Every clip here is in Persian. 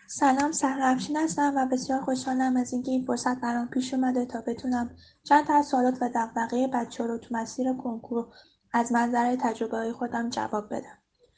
سلام، سهر افشین هستم و بسیار خوشحالم از اینکه این فرصت برام پیش اومده تا بتونم چند تا از سوالات و دغدغه بچه رو تو مسیر کنکور از منظر تجربه‌های خودم جواب بدم.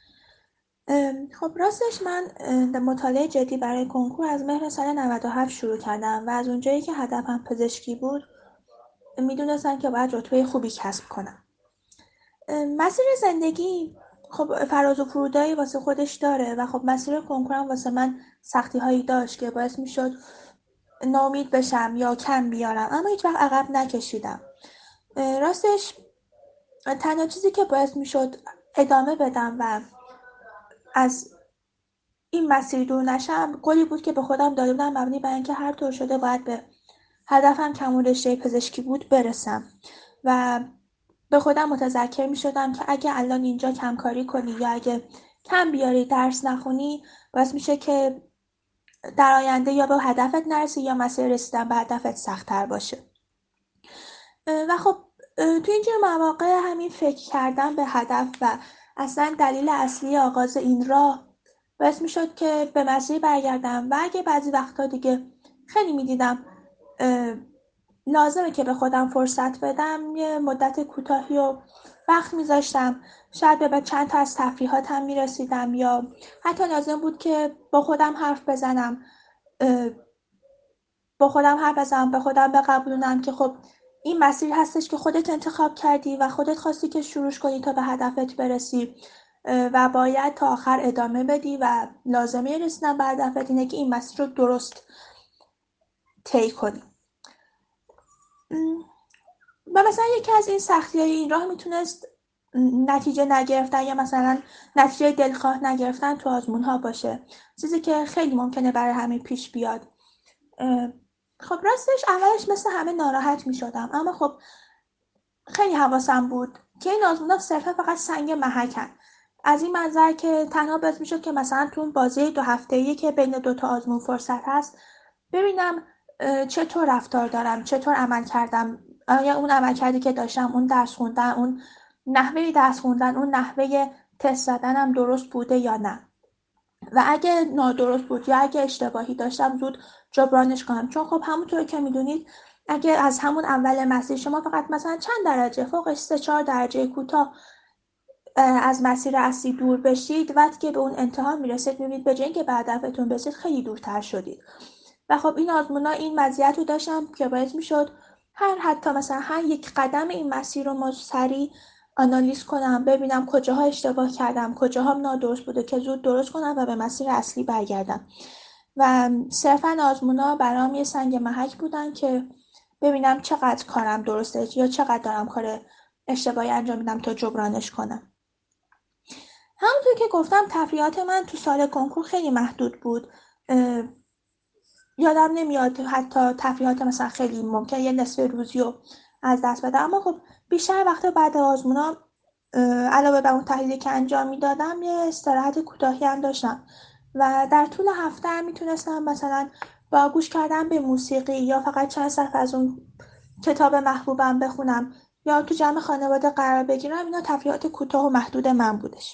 خب راستش من مطالعه جدی برای کنکور از مهر سال 97 شروع کردم و از اونجایی که هدفم پزشکی بود میدونستم که باید رتبه خوبی کسب کنم. مسیر زندگی خب فراز و فرودایی واسه خودش داره و خب مسیر کنکورم واسه من سختی هایی داشت که باعث میشد ناامید بشم یا کم بیارم، اما هیچ وقت عقب نکشیدم. راستش تنها چیزی که باعث میشد ادامه بدم و از این مسیر دور نشم قولی بود که به خودم داده بودم، مبنی بر اینکه هر طور شده باید به هدفم که همون رشته پزشکی بود برسم و به خودم متذکر می شدم که اگه الان اینجا کمکاری کنی یا اگه کم بیاری درس نخونی باعث میشه که در آینده یا به هدفت نرسی یا مسیر رسیدن به هدفت سخت‌تر باشه. و خب تو اینجور مواقع همین فکر کردن به هدف و اصلا دلیل اصلی آغاز این راه باعث میشد که به مسیر برگردم و اگه بعضی وقتا دیگه خیلی میدیدم لازمه که به خودم فرصت بدم، یه مدت کوتاهی و وقت میذاشتم، شاید به چند تا از تفریحاتم میرسیدم یا حتی لازم بود که با خودم حرف بزنم، به خودم بقبولونم که خب این مسیر هستش که خودت انتخاب کردی و خودت خواستی که شروعش کنی تا به هدفت برسی و باید تا آخر ادامه بدی و لازمه رسیدن به هدفت اینه که این مسیر رو درست طی کنی. و مثلا یکی از این سختی‌های این راه میتونست نتیجه نگرفتن یا مثلا نتیجه دلخواه نگرفتن تو آزمون‌ها باشه، چیزی که خیلی ممکنه برای همه پیش بیاد. خب راستش اولش مثل همه ناراحت میشدم، اما خب خیلی حواسم بود که این آزمون‌ها صرفا فقط سنگ محکن، از این منظر که تنها باعث میشد که مثلا تو اون بازی 2 هفته‌ای که بین 2 تا آزمون فرصت هست ببینم چطور رفتار دارم، چطور عمل کردم، آیا اون عمل کردی که داشتم، اون درس خوندن، اون نحوه درس خوندن، اون نحوه تست زدنم درست بوده یا نه، و اگه نادرست بود یا اگه اشتباهی داشتم زود جبرانش کنم. چون خب همونطور که میدونید اگه از همون اول مسیر شما فقط مثلا چند درجه فوقش 3-4 درجه کوتاه از مسیر اصلی دور بشید، وقتی که به اون انتها میرسید میبینید به جای اینکه به هدفتون برسید خیلی دورتر شدید. و خب این آزمونا این مزیت رو داشتم که باعث میشد حتی مثلا هر یک قدم این مسیر رو سریع آنالیز کنم، ببینم کجاها اشتباه کردم، کجاها نادرست بوده که زود درست کنم و به مسیر اصلی برگردم. و صرفا آزمونا برام یه سنگ محک بودن که ببینم چقدر کارم درسته یا چقدر دارم کار اشتباهی انجام میدم تا جبرانش کنم. همونطور که گفتم تفریحات من تو سال کنکور خیلی محدود بود. یادم نمیاد حتی تفریحات مثلا خیلی ممکن یه نصف روزی رو از دست بدم، اما خب بیشتر وقت بعد آزمونا علاوه بر اون تحلیلی که انجام میدادم یه استراحت کوتاهی هم داشتم و در طول هفته هم میتونستم مثلا با گوش کردن به موسیقی یا فقط چند صفحه از اون کتاب محبوبم بخونم یا تو جمع خانواده قرار بگیرم. اینا تفریحات کوتاه و محدود من بودش.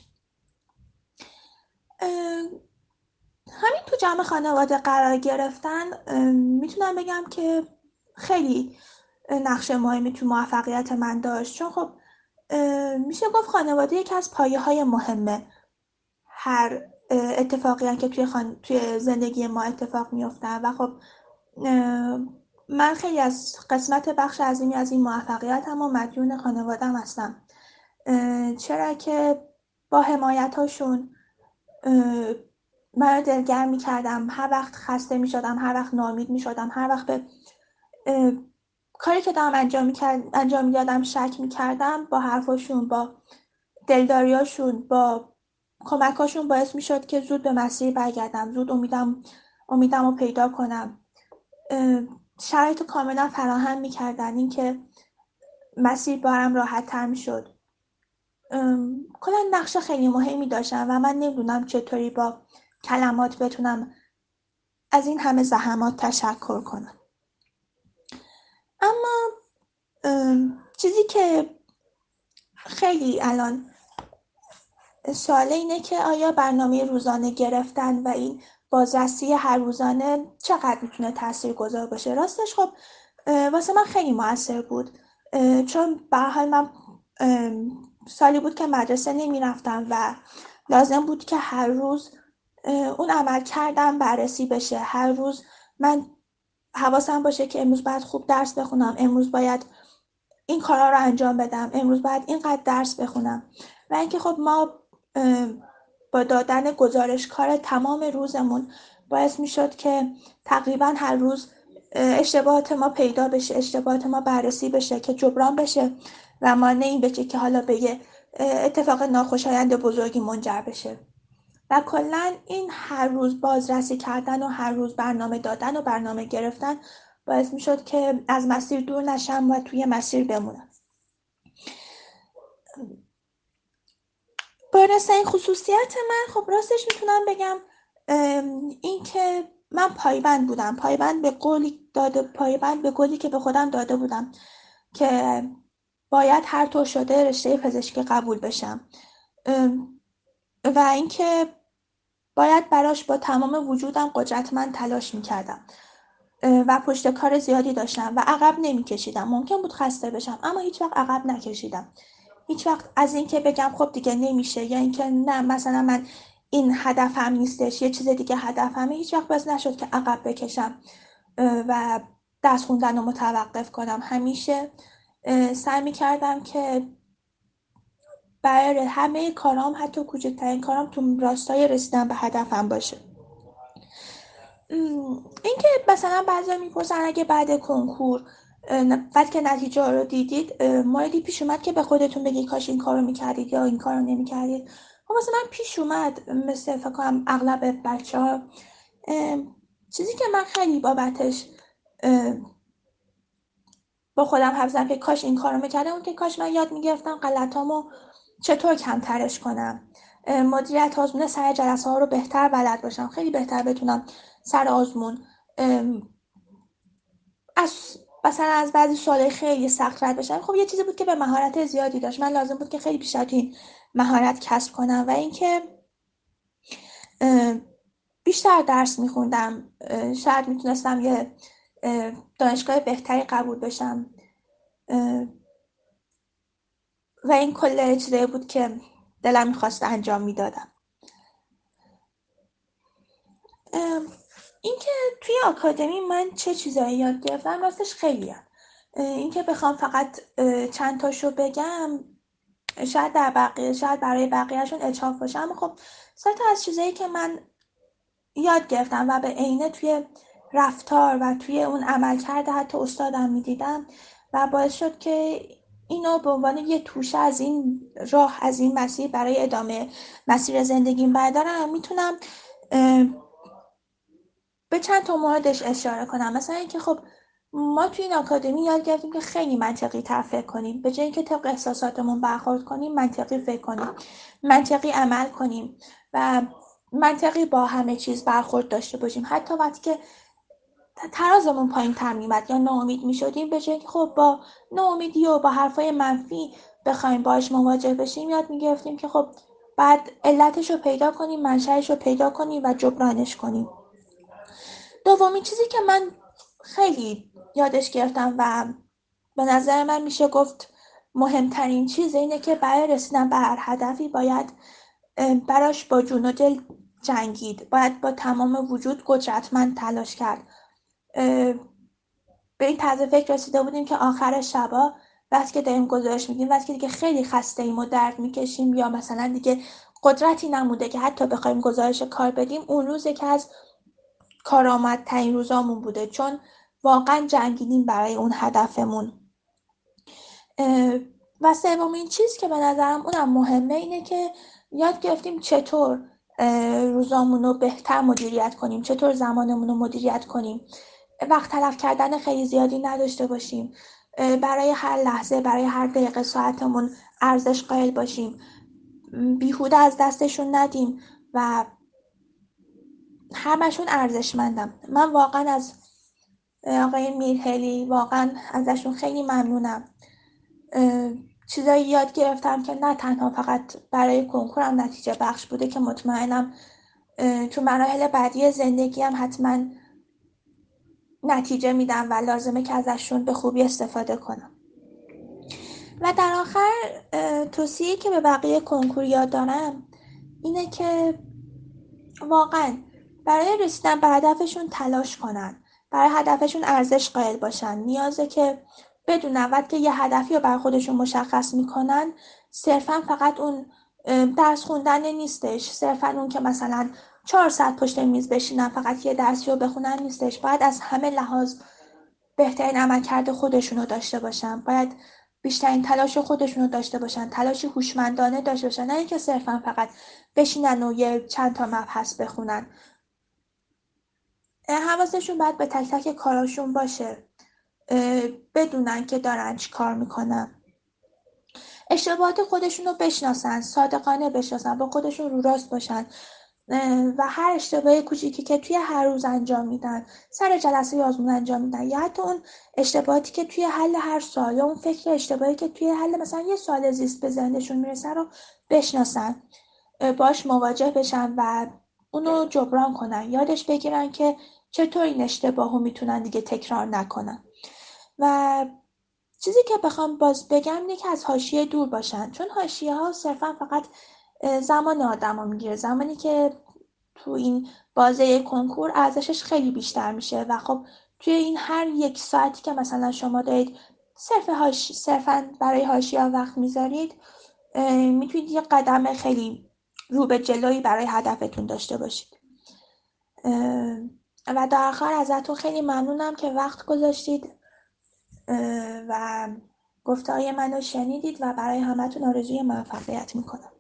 همین تو جمع خانواده قرار گرفتن میتونم بگم که خیلی نقش مهمی تو موفقیت من داشت، چون خب میشه گفت خانواده یکی از پایه‌های مهمه هر اتفاقی هم که توی زندگی ما اتفاق میفتن و خب من خیلی از قسمت بخش عظیمی از این موفقیتم و مدیون خانوادم هستم، چرا که با حمایتاشون من رو دلگرم میکردم، هر وقت خسته میشدم، هر وقت ناامید میشدم، هر وقت به کاری که دارم انجام میدادم شک میکردم، با حرفاشون، با دلداریاشون، با کمکاشون باعث میشد که زود به مسیر برگردم، زود امیدم رو پیدا کنم. شرایط کاملا فراهم میکردن این که مسیر بارم راحت تر میشد. کلا نقش خیلی مهمی داشتن و من نمیدونم چطوری با کلمات بتونم از این همه زحمات تشکر کنم. اما چیزی که خیلی الان سواله اینه که آیا برنامه روزانه گرفتن و این بازرسی هر روزانه چقدر میتونه تاثیرگذار باشه. راستش خب واسه من خیلی موثر بود، چون به هر حال من سالی بود که مدرسه نمیرفتم و لازم بود که هر روز اون عمل کردم بررسی بشه. هر روز من حواسم باشه که امروز باید خوب درس بخونم، امروز باید این کارا رو انجام بدم، امروز باید اینقدر درس بخونم. و اینکه خب ما با دادن گزارش کار تمام روزمون باعث میشد که تقریبا هر روز اشتباهات ما پیدا بشه، اشتباهات ما بررسی بشه که جبران بشه و مانعی بشه که حالا به یه اتفاق ناخوشایند بزرگی منجر بشه. و کلا این هر روز بازرسی کردن و هر روز برنامه دادن و برنامه گرفتن باعث میشد که از مسیر دور نشم و توی مسیر بمونم. بارس این خصوصیت من، خب راستش میتونم بگم این که من پایبند بودم، پایبند به قولی که به خودم داده بودم که باید هر طور شده رشته پزشکی قبول بشم و اینکه باید براش با تمام وجودم قدرتمند تلاش میکردم و پشت کار زیادی داشتم و عقب نمیکشیدم. ممکن بود خسته بشم اما هیچ وقت عقب نکشیدم. هیچ وقت از این که بگم خب دیگه نمیشه یا اینکه نه مثلا من این هدفم نیستش یه چیز دیگه هدفمه، هیچ وقت باز نشد که عقب بکشم و درس خوندن رو متوقف کنم. همیشه سعی میکردم که برای همه کارام، حتی کوچکترین کارام، تو راستای رسیدن به هدفم باشه. اینکه مثلا بعضیا میپرسن اگه بعد کنکور بعد که نتیجه رو دیدید موردی پیش اومد که به خودتون بگی کاش این کارو میکردید یا این کارو نمیکردید؟ خب مثلا من پیش اومد، مثل فکر کنم اغلب بچه‌ها، چیزی که من خیلی بابتش با خودم حرف زدم که کاش این کارو میکردم اون که کاش من یاد میگرفتم غلطامو چطور کمترش کنم، مدیریت آزمون سر جلسه ها رو بهتر بلد باشم، خیلی بهتر بتونم سر آزمون از بعضی سوالای خیلی سخت رد بشم. خب یه چیزی بود که به مهارت زیادی داشت، من لازم بود که خیلی بیشتر این مهارت کسب کنم و اینکه بیشتر درس میخوندم شاید میتونستم یه دانشگاه بهتری قبول بشم و این کل چیزایی بود که دلم میخواست انجام میدادم. اینکه توی آکادمی من چه چیزایی یاد گرفتم راستش خیلیه. اینکه بخوام فقط چند تاشو بگم شاید برای بقیهشون اجحاف باشه، اما خب 3 تا از چیزایی که من یاد گرفتم و به عینه توی رفتار و توی اون عملکرد حتی استادم میدیدم و باعث شد که اینو به عنوان یه توشه از این راه، از این مسیر برای ادامه مسیر زندگیم بردارم، میتونم به چند تا موردش اشاره کنم. مثلا اینکه خب ما توی این آکادمی یاد گرفتیم که خیلی منطقی تر فکر کنیم، به جای اینکه طبق احساساتمون برخورد کنیم منطقی فکر کنیم، منطقی عمل کنیم و منطقی با همه چیز برخورد داشته باشیم. حتی وقتی که ترازمون پایین تر میمد یا ناامید میشدیم، به جای اینکه خب با ناامیدی و با حرفای منفی بخوایم باهاش مواجه بشیم، یاد میگرفتیم که خب بعد علتش رو پیدا کنیم، منشأش رو پیدا کنیم و جبرانش کنیم. دومین چیزی که من خیلی یادش گرفتم و به نظر من میشه گفت مهمترین چیز اینه که برای رسیدن به هر هدفی باید براش با جون و دل جنگید، باید با تمام وجود قدرتمند تلاش کرد. به این طرز فکر رسیده بودیم که آخر شبا وقتی که داریم گزارش میدیم، وقتی که دیگه خیلی خسته ایم و درد میکشیم یا مثلا دیگه قدرتی نمونده که حتی بخوایم گزارش کار بدیم، اون روز که از کارآمدترین روزامون بوده، چون واقعا جنگیدیم برای اون هدفمون. و سومین چیز که به نظرم اونم مهمه اینه که یاد گرفتیم چطور روزامون رو بهتر مدیریت کنیم، چطور زمانمون رو مدیریت کنیم، وقت تلف کردن خیلی زیادی نداشته باشیم، برای هر لحظه، برای هر دقیقه ساعتمون ارزش قائل باشیم، بیهوده از دستشون ندیم و همشون ارزشمندم. من واقعا از آقای میرهلی واقعا ازشون خیلی ممنونم. چیزایی یاد گرفتم که نه تنها فقط برای کنکورم نتیجه بخش بوده، که مطمئنم تو مراحل بعدی زندگی هم حتما نتیجه میدن و لازمه که ازشون به خوبی استفاده کنم. و در آخر توصیه‌ای که به بقیه کنکوریا دارم اینه که واقعا برای رسیدن به هدفشون تلاش کنن، برای هدفشون ارزش قائل باشن. نیازه که بدونن وقتی که یه هدفی رو برای خودشون مشخص میکنن صرفا فقط اون درس خوندن نیستش، صرفا اون که مثلا 4 ساعت پشت میز بشینن فقط یه درسی رو بخونن نیستش. باید از همه لحاظ بهترین عملکرد خودشون رو داشته باشن، باید بیشترین تلاش خودشون رو داشته باشن، تلاش هوشمندانه داشته باشن، نه اینکه صرفا فقط بشینن و یه چند تا مبحث بخونن. حواسشون باید به تک تک کاراشون باشه، بدونن که دارن چی کار میکنن، اشتباهات خودشون رو بشناسن، صادقانه بشناسن، با خودشون رو راست باشن و هر اشتباه کوچیکی که توی هر روز انجام میدن، سر جلسه آزمون انجام میدن، یا حتی اون اشتباهاتی که توی حل هر سوال، یا اون فکر اشتباهی که توی حل مثلا یه سوال زیست به ذهنشون میرسه رو بشناسن، باش مواجه بشن و اونو جبران کنن، یادش بگیرن که چطور این اشتباه رو میتونن دیگه تکرار نکنن. و چیزی که بخوام باز بگم اینه که از حاشیه دور باشن، چون حاشیه ها صرفا فقط زمان آدم ها میگیره، زمانی که تو این بازه کنکور ارزشش خیلی بیشتر میشه. و خب توی این هر 1 ساعتی که مثلا شما دارید صرفا برای حاشیه وقت میذارید، میتونید یه قدم خیلی رو به جلویی برای هدفتون داشته باشید. و در آخر ازتون خیلی ممنونم که وقت گذاشتید و گفته‌های منو شنیدید و برای همتون آرزوی موفقیت میکنم.